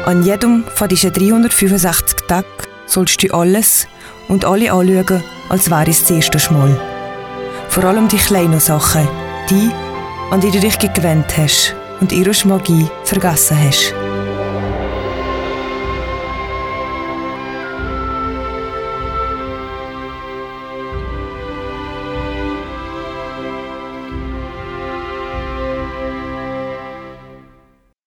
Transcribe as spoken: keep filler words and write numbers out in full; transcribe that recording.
An jedem von diesen dreihundertfünfundsechzig Tagen sollst du alles und alle anschauen, als wäre es das erste Mal. Vor allem die kleinen Sachen, die, an die du dich gewöhnt hast und ihre Magie vergessen hast.